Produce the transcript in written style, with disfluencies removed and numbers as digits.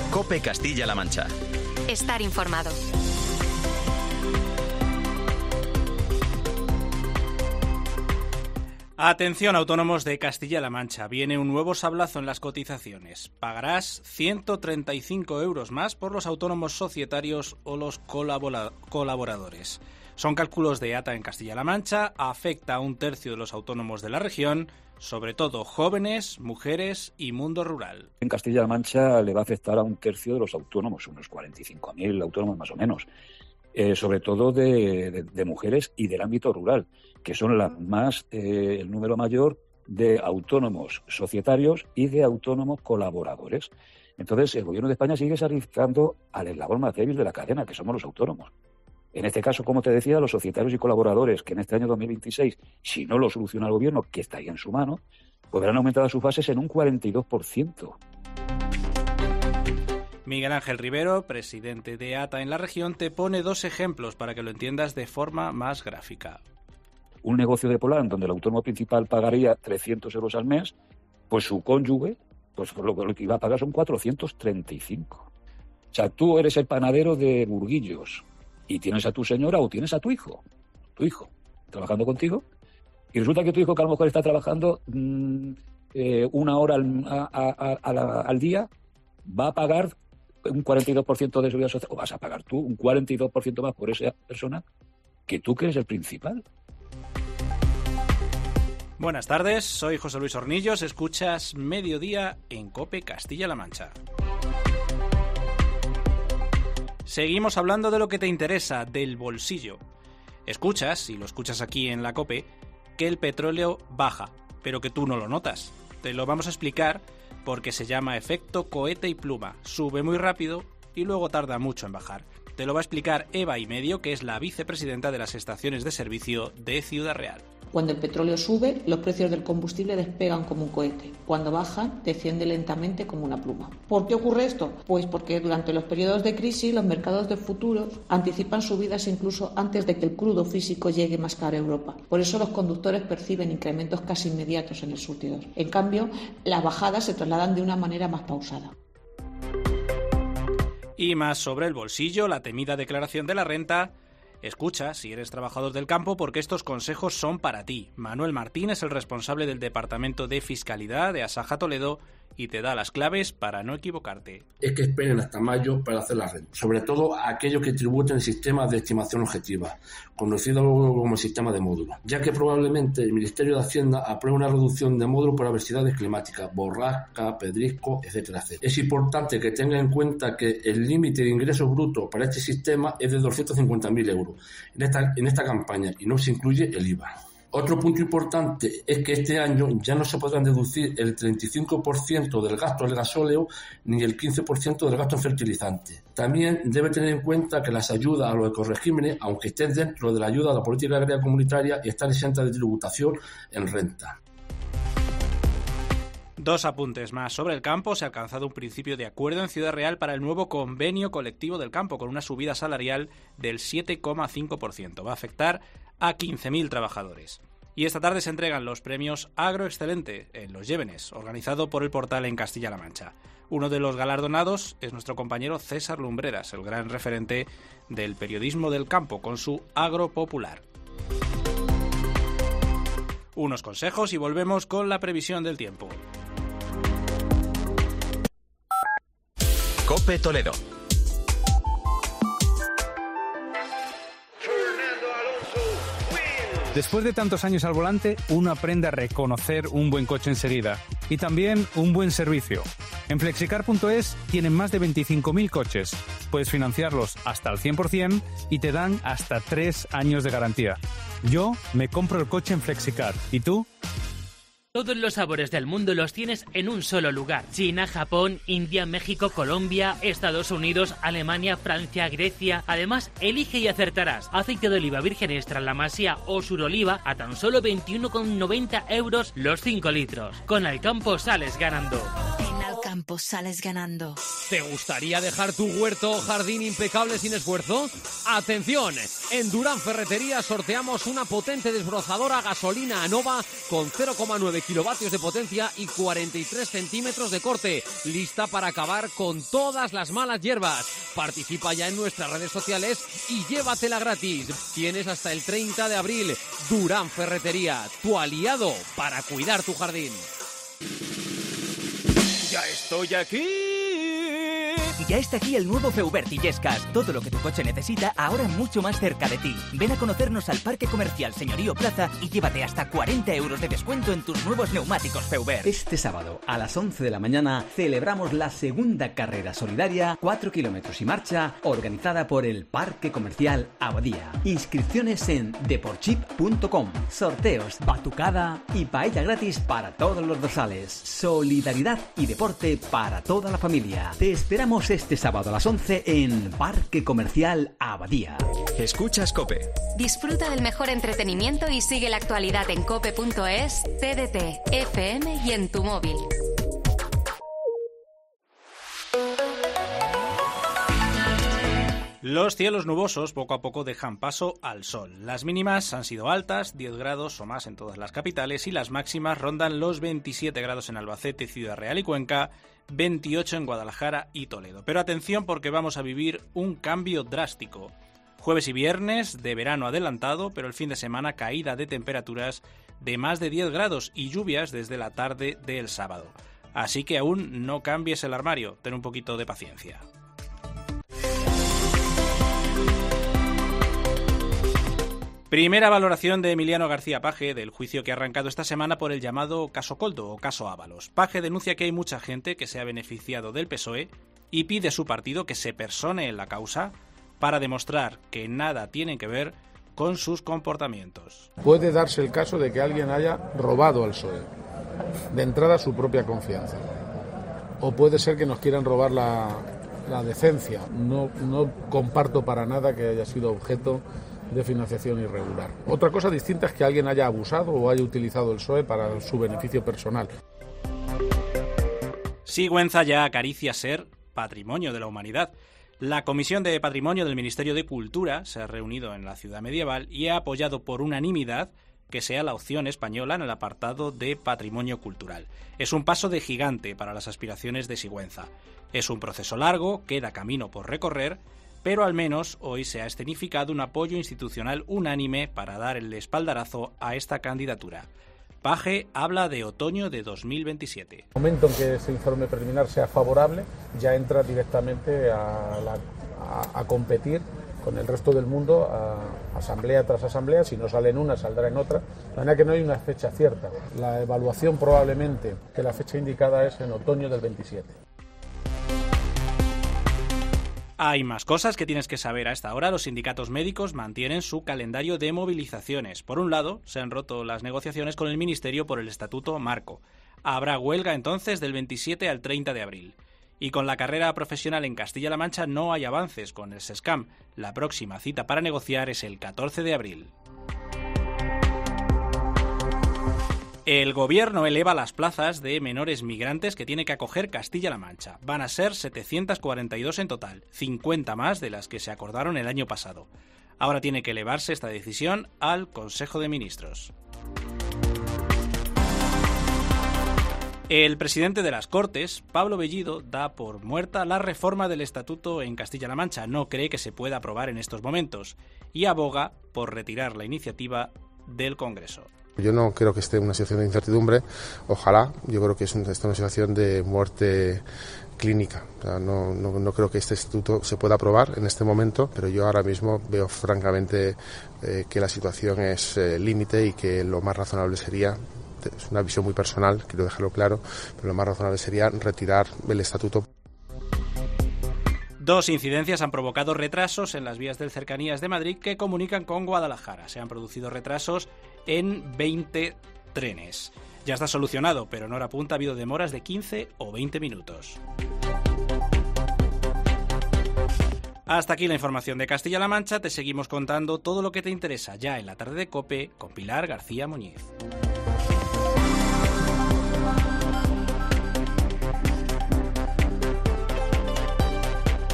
COPE Castilla-La Mancha. Estar informado. Atención, autónomos de Castilla-La Mancha. Viene un nuevo sablazo en las cotizaciones. Pagarás 135 euros más por los autónomos societarios o los colaboradores. Son cálculos de ATA en Castilla-La Mancha. Afecta a un tercio de los autónomos de la región, sobre todo jóvenes, mujeres y mundo rural. En Castilla-La Mancha le va a afectar a un tercio de los autónomos, unos 45.000 autónomos más o menos. Sobre todo de mujeres y del ámbito rural, que son el número mayor de autónomos societarios y de autónomos colaboradores. Entonces, el Gobierno de España sigue sacrificando al eslabón más débil de la cadena, que somos los autónomos. En este caso, como te decía, los societarios y colaboradores, que en este año 2026, si no lo soluciona el Gobierno, que está ahí en su mano, pues verán aumentadas sus bases en un 42%. Miguel Ángel Rivero, presidente de ATA en la región, te pone dos ejemplos para que lo entiendas de forma más gráfica. Un negocio de Polán donde el autónomo principal pagaría 300 euros al mes, pues su cónyuge, pues lo que iba a pagar son 435. O sea, tú eres el panadero de Burguillos y tienes a tu señora o tienes a tu hijo, trabajando contigo, y resulta que tu hijo, que a lo mejor está trabajando 1 hora al día, va a pagar un 42% de seguridad social, o vas a pagar tú un 42% más por esa persona que tú, que eres el principal. Buenas tardes, soy José Luis Hornillos, escuchas Mediodía en COPE Castilla-La Mancha. Seguimos hablando de lo que te interesa, del bolsillo. Escuchas, y lo escuchas aquí en la COPE, que el petróleo baja, pero que tú no lo notas. Te lo vamos a explicar porque se llama efecto cohete y pluma. Sube muy rápido y luego tarda mucho en bajar. Te lo va a explicar Eva Imedio, que es la vicepresidenta de las estaciones de servicio de Ciudad Real. Cuando el petróleo sube, los precios del combustible despegan como un cohete. Cuando bajan, desciende lentamente como una pluma. ¿Por qué ocurre esto? Pues porque durante los periodos de crisis los mercados de futuros anticipan subidas incluso antes de que el crudo físico llegue más caro a Europa. Por eso los conductores perciben incrementos casi inmediatos en el surtidor. En cambio, las bajadas se trasladan de una manera más pausada. Y más sobre el bolsillo, la temida declaración de la renta. Escucha, si eres trabajador del campo, porque estos consejos son para ti. Manuel Martín es el responsable del Departamento de Fiscalidad de Asaja Toledo y te da las claves para no equivocarte. Es que esperen hasta mayo para hacer la renta, sobre todo aquellos que tributen el sistema de estimación objetiva, conocido como el sistema de módulo, ya que probablemente el Ministerio de Hacienda apruebe una reducción de módulo por adversidades climáticas, borrasca, pedrisco, etcétera, etcétera. Es importante que tengan en cuenta que el límite de ingresos brutos para este sistema es de 250.000 euros en esta campaña y no se incluye el IVA. Otro punto importante es que este año ya no se podrán deducir el 35% del gasto del gasóleo ni el 15% del gasto en fertilizantes. También debe tener en cuenta que las ayudas a los ecoregímenes, aunque estén dentro de la ayuda a la política agraria comunitaria, están exentas de tributación en renta. Dos apuntes más. Sobre el campo, se ha alcanzado un principio de acuerdo en Ciudad Real para el nuevo convenio colectivo del campo, con una subida salarial del 7,5%. Va a afectar a 15.000 trabajadores. Y esta tarde se entregan los premios Agroexcelente en Los Llévenes, organizado por el portal en Castilla-La Mancha. Uno de los galardonados es nuestro compañero César Lumbreras, el gran referente del periodismo del campo, con su Agropopular. Unos consejos y volvemos con la previsión del tiempo. COPE Toledo. Después de tantos años al volante, uno aprende a reconocer un buen coche enseguida y también un buen servicio. En Flexicar.es tienen más de 25.000 coches. Puedes financiarlos hasta al 100% y te dan hasta 3 años de garantía. Yo me compro el coche en Flexicar. ¿Y tú? Todos los sabores del mundo los tienes en un solo lugar. China, Japón, India, México, Colombia, Estados Unidos, Alemania, Francia, Grecia. Además, elige y acertarás. Aceite de oliva virgen extra La Masía o Suroliva a tan solo 21,90 euros los 5 litros. Con Alcampo sales ganando. campo sales ganando. ¿Te gustaría dejar tu huerto o jardín impecable sin esfuerzo? ¡Atención! En Durán Ferretería sorteamos una potente desbrozadora a gasolina ANOVA con 0,9 kilovatios de potencia y 43 centímetros de corte, lista para acabar con todas las malas hierbas. Participa ya en nuestras redes sociales y llévatela gratis. Tienes hasta el 30 de abril. Durán Ferretería, tu aliado para cuidar tu jardín. ¡Ya estoy aquí! Ya está aquí el nuevo Feubert Illescas. Todo lo que tu coche necesita, ahora mucho más cerca de ti. Ven a conocernos al Parque Comercial Señorío Plaza y llévate hasta 40 euros de descuento en tus nuevos neumáticos Feubert. Este sábado, a las 11 de la mañana, celebramos la segunda carrera solidaria 4 kilómetros y marcha, organizada por el Parque Comercial Abadía. Inscripciones en deportchip.com. Sorteos, batucada y paella gratis para todos los dorsales. Solidaridad y deporte para toda la familia. Te esperamos este sábado a las 11 en Parque Comercial Abadía. Escuchas COPE. Disfruta del mejor entretenimiento y sigue la actualidad en cope.es, TDT, FM y en tu móvil. Los cielos nubosos poco a poco dejan paso al sol. Las mínimas han sido altas, 10 grados o más en todas las capitales, y las máximas rondan los 27 grados en Albacete, Ciudad Real y Cuenca, 28 en Guadalajara y Toledo. Pero atención, porque vamos a vivir un cambio drástico. Jueves y viernes de verano adelantado, pero el fin de semana caída de temperaturas de más de 10 grados y lluvias desde la tarde del sábado. Así que aún no cambies el armario, ten un poquito de paciencia. Primera valoración de Emiliano García Paje del juicio que ha arrancado esta semana por el llamado caso Koldo o caso Ábalos. Paje denuncia que hay mucha gente que se ha beneficiado del PSOE y pide a su partido que se persone en la causa para demostrar que nada tienen que ver con sus comportamientos. Puede darse el caso de que alguien haya robado al PSOE, de entrada su propia confianza. O puede ser que nos quieran robar la decencia. No comparto para nada que haya sido objeto de financiación irregular. Otra cosa distinta es que alguien haya abusado o haya utilizado el PSOE para su beneficio personal. Sigüenza ya acaricia ser patrimonio de la humanidad. La Comisión de Patrimonio del Ministerio de Cultura se ha reunido en la ciudad medieval y ha apoyado por unanimidad que sea la opción española en el apartado de patrimonio cultural. Es un paso de gigante para las aspiraciones de Sigüenza. Es un proceso largo, queda camino por recorrer, pero al menos hoy se ha escenificado un apoyo institucional unánime para dar el espaldarazo a esta candidatura. Paje habla de otoño de 2027. En el momento en que ese informe preliminar sea favorable, ya entra directamente a competir con el resto del mundo, a asamblea tras asamblea. Si no sale en una, saldrá en otra. La verdad que no hay una fecha cierta. La evaluación probablemente, que la fecha indicada es en otoño del 27. Hay más cosas que tienes que saber a esta hora. Los sindicatos médicos mantienen su calendario de movilizaciones. Por un lado, se han roto las negociaciones con el Ministerio por el Estatuto Marco. Habrá huelga entonces del 27 al 30 de abril. Y con la carrera profesional en Castilla-La Mancha no hay avances con el SESCAM. La próxima cita para negociar es el 14 de abril. El Gobierno eleva las plazas de menores migrantes que tiene que acoger Castilla-La Mancha. Van a ser 742 en total, 50 más de las que se acordaron el año pasado. Ahora tiene que elevarse esta decisión al Consejo de Ministros. El presidente de las Cortes, Pablo Bellido, da por muerta la reforma del Estatuto en Castilla-La Mancha. No cree que se pueda aprobar en estos momentos y aboga por retirar la iniciativa del Congreso. Yo no creo que esté en una situación de incertidumbre, ojalá. Yo creo que está en una situación de muerte clínica. O sea, no creo que este estatuto se pueda aprobar en este momento, pero yo ahora mismo veo francamente que la situación es límite y que lo más razonable sería, es una visión muy personal, quiero dejarlo claro, pero lo más razonable sería retirar el estatuto. Dos incidencias han provocado retrasos en las vías del Cercanías de Madrid que comunican con Guadalajara. Se han producido retrasos en 20 trenes. Ya está solucionado, pero en hora punta ha habido demoras de 15 o 20 minutos. Hasta aquí la información de Castilla-La Mancha. Te seguimos contando todo lo que te interesa ya en la tarde de COPE con Pilar García Muñiz.